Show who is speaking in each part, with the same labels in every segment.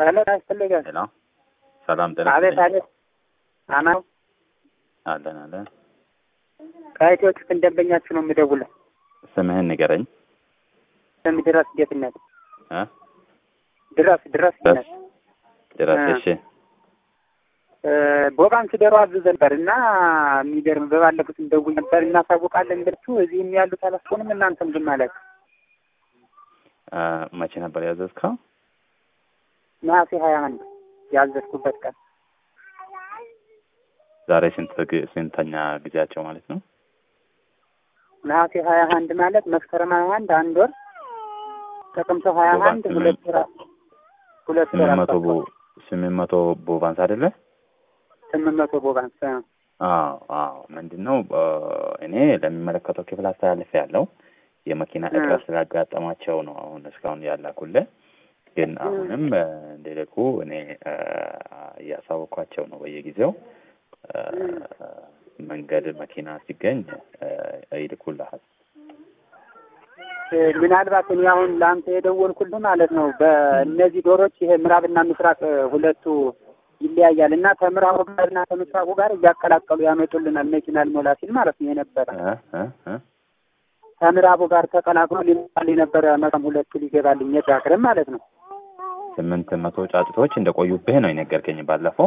Speaker 1: ሄሎ ያስፈልጋል።
Speaker 2: ሄሎ ሰላም ጤና
Speaker 1: አቤት አቤት። አናው
Speaker 2: አለን።
Speaker 1: ከኢትዮች እንደበኛችሁ ነው የምደውለው።
Speaker 2: ስምህን ንገረኝ።
Speaker 1: ስም ድረስ ጌትነት
Speaker 2: እ
Speaker 1: ድረስ
Speaker 2: እሺ።
Speaker 1: ቦባንክ ደሮ አዝዘን ነበርና የሚገርም በባለፉት እንደውል ነበር እናሳውቃለን ብላችሁ እዚህም ያሉት አላስቆንም እናንተም ግን ማለት
Speaker 2: መቼ ነበር ያዘዝከው?
Speaker 1: ነሐሴ 21 ያዘዝኩበት ቀን።
Speaker 2: ዛሬ ስንተኛ ጊዜያቸው ማለት ነው?
Speaker 1: ነሐሴ 21 ማለት መስከረም 21 አንድ ወር፣ ጥቅምት 21 ሁለት ወር
Speaker 2: 800 ቦባንስ አይደለ?
Speaker 1: 800 ቦባንስ።
Speaker 2: አዎ ምንድነው እኔ ለሚመለከተው ክፍል አስተላልፍ ያለው የመኪና እጥረት ስላጋጠማቸው ነው አሁን እስካሁን ያላኩልህ። ግን አሁንም እንደልኩ እኔ ያሳውቋቸው ነው በየጊዜው መንገድ መኪና ሲገኝ ይልኩልሃል።
Speaker 1: ምናልባት እኔ አሁን ላንተ የደወልኩልህ ማለት ነው በእነዚህ ዶሮች ይሄ ምዕራብና ምስራቅ ሁለቱ ይለያያል እና ከምዕራቡ ጋርና ከምስራቁ ጋር እያቀላቀሉ ያመጡልናል መኪና ልሞላ ሲል ማለት ነው የነበረ ከምዕራቡ ጋር ተቀላቅሎ ሊመጣል የነበረ መቀም ሁለቱ ሊገባልኝ የዳክረም ማለት ነው።
Speaker 2: 800 ጫጭቶች እንደቆዩብህ ነው የነገርከኝ ባለፈው።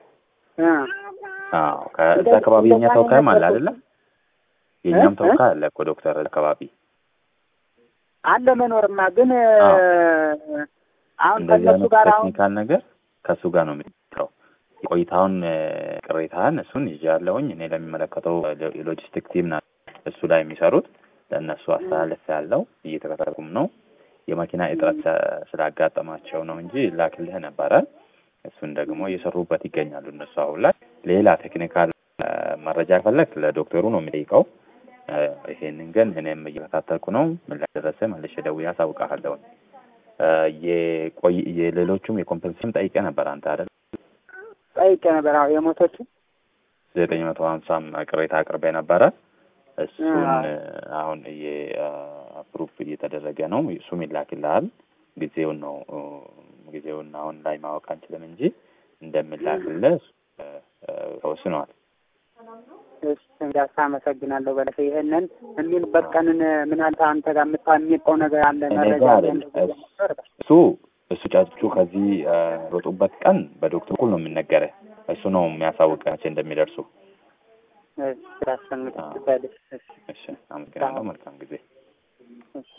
Speaker 2: ከዛ አካባቢ የኛ ተወካይም አለ አይደለ? የኛም ተወካይ አለ እኮ ዶክተር አካባቢ
Speaker 1: አለ መኖርማ። ግን አሁን ከነሱ ጋር
Speaker 2: ቴክኒካል ነገር ከሱ ጋር ነው የሚጠራው። ቆይታውን ቅሬታን እሱን ይዣለሁኝ እኔ ለሚመለከተው የሎጂስቲክ ቲም ነው እሱ ላይ የሚሰሩት ለነሱ አስተላልፍ ያለው እየተከታተሉም ነው። የመኪና እጥረት ስላጋጠማቸው ነው እንጂ ላክልህ ነበረ። እሱን ደግሞ እየሰሩበት ይገኛሉ እነሱ አሁን ላይ። ሌላ ቴክኒካል መረጃ ፈለክ ለዶክተሩ ነው የሚጠይቀው። ይሄንን ግን እኔም እየተከታተልኩ ነው። ምን ላይ ደረሰ መልሼ ደውዬ አሳውቅሃለሁ። የሌሎቹም የኮምፐንሴሽን ጠይቀህ ነበር አንተ አይደል?
Speaker 1: ጠይቄ ነበር። አዎ የሞቶቹ
Speaker 2: 950 ቅሬታ አቅርቤ ነበረ። እሱን አሁን አፕሩቭ እየተደረገ ነው። እሱም ይላክልሃል። ጊዜውን አሁን ላይ ማወቅ አንችልም እንጂ እንደምላክልህ ተወስኗል።
Speaker 1: እሺ እንዳሳ አመሰግናለሁ። በለፈ ይሄንን የሚል በቀንን ምናልባት አንተ ጋር የምታሚቀው ነገር አለ መረጃ
Speaker 2: እሱ ጫጩ ከዚህ ወጡበት ቀን በዶክተር ኩል ነው የሚነገረው። እሱ ነው የሚያሳውቃቸው እንደሚደርሱ። እሺ አመሰግናለሁ። መልካም ጊዜ።